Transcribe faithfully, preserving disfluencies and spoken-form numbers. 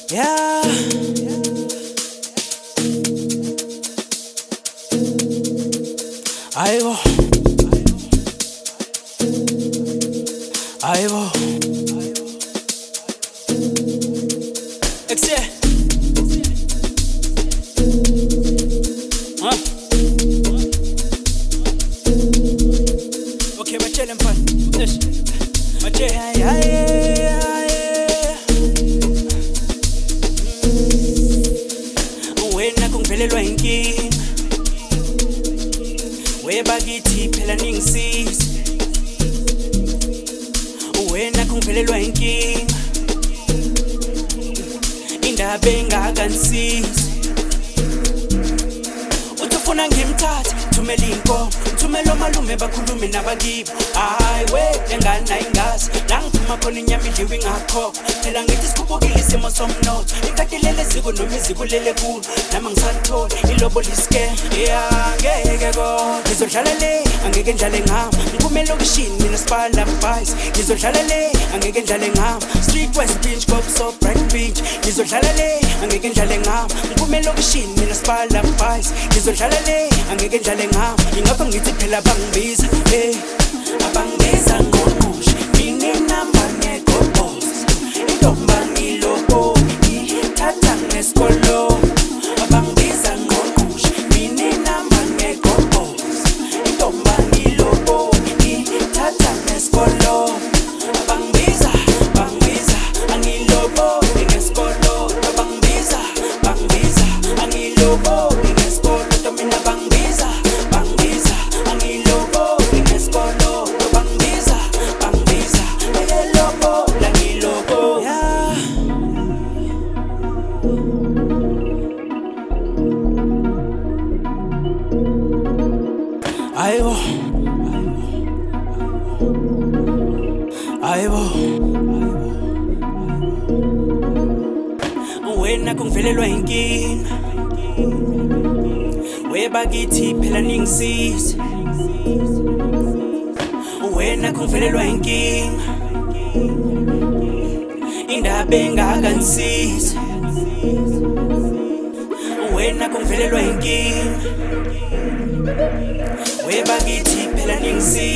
Yeah. Aibo. Aibo. Excel. Huh? Okay, batshele mfana. Yes. Batshele. Yeah, yeah, yeah, yeah. Wena kungivelelwa inkinga. Webakithi phela ningisiza. Wena kungivelelwa inkinga. Indaba engakanisiza. Utufuna ngimthathe thumela inkomo, thumela omalume bakhulume nabakibo. Hayi we engana ingazi la ngiphuma khona inyama idliwe ingakho. Phela ngithi sikhuphukile isimo somnotho. Ikhatilele ziko noma izikulele kulo nama ngisathola ilobole scam. Yeah ngeke kodwa ngizodlala le angeke ndlale ngama. Ngiphumela lokishini mina sibala mbice. Ngizodlala le angeke ndlale ngama. Street West Beach Cop so bright beach. Ngizodlala le angeke ndlale ngama. Ngiphumela lokishini mina sibala mbice. Ngizodlala le angeke ndlale ngama. Ingapha ngithi phela bangibiza eh abangibiza ngokusho mina inamba ngekho boss. Intomba ngilobo ithatha ngesikolo abangibiza ngokusho mina inamba ngekho boss. Intomba ngilobo ithatha ngesikolo abangibiza bangibiza angilobo ngesikolo abangibiza bangibiza angilobo ngesikolo mina bangibiza bangibiza angilobo ngesikolo bangibiza bangibiza ayelobo la ngilobo. Yeah. Aibo. Aibo. Wena kungivelelwa inkinga. Webakithi phela ningisiza. Wena kungivelelwa inkinga. Indaba engakanisiza. Wena kungivelelwa inkinga. Webakithi phela ningisiza.